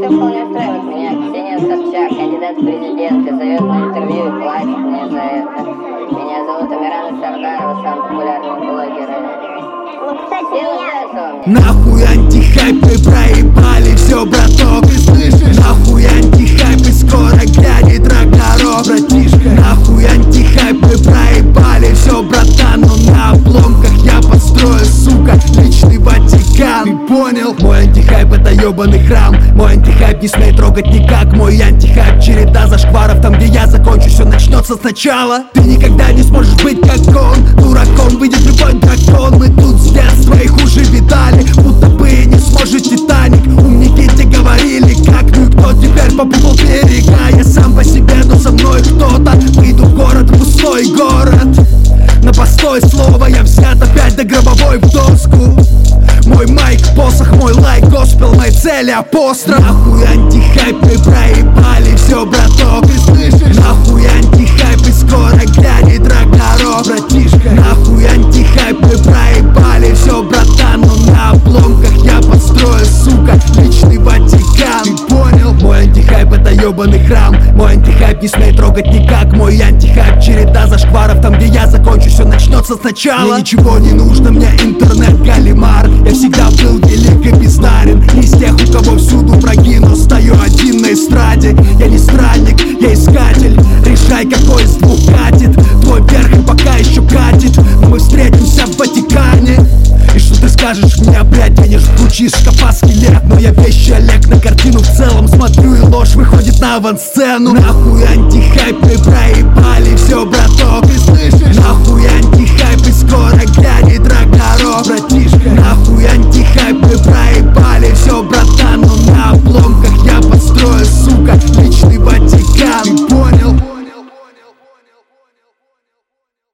все вполне устраивает меня. Ксения Собчак, кандидат в президенты, зовет на интервью и платит мне за это. Меня зовут Амирана Сардарова, самый популярный блогер. Ну, кстати, нахуй антихайп, мы проебали все, браток, ты слышишь? Нахуй антихайп, и скоро глянет Рагнарок, братишка. Нахуй антихайп, мы проебали все, братан, но на обломках я построю, сука, личный Ватикан. Ты понял? Мой антихайп это ебаный храм. Мой антихайп не смей трогать никак. Мой антихайп череда зашкваров. Там где я закончу, все начнется сначала. Ты никогда не сможешь быть как он. Дураком выйдет любой дракон. Мы тут с детства их уже видали, будто бы не сможет Титаник. Умники те говорили, как ну и кто теперь попутал берега. Я сам по себе, но со мной кто-то. Выйду в город, пустой город. На постой слово я взят опять до гробовой в доску. Мой майк, посох, мой лайк, госпел, мои цели, апостроф. Нахуй антихайп, мы проебали все, браток, ты слышишь? Нахуй антихайп, и скоро глянет Рагнарок, братишка. Нахуй антихайп, мы проебали все, братан, но на обломках я построю, сука, личный Ватикан. Ты понял? Мой антихайп это ебаный храм. Мой антихайп не смей трогать никак. Мой антихайп череда зашкваров. Там где я закончу, все начнется сначала. Мне ничего не нужно, мне интернет галимар. Я всегда был велик и бездарен. Не из тех, у кого всюду враги, но стою один на эстраде. Я не странник, я искатель. Решай, какой из двух катит. Твой верх и пока еще катит. Но мы встретимся в Ватикане. И что ты скажешь мне, блядь, видишь в куче из шкафа скелет. Но я вещи Олег на картину в целом смотрю, и ложь выходит на авансцену. Нахуй антихайп, мы проебали все, браток, ты слышишь? Нахуй антихайп, и скоро глянет Рагнарок, братья.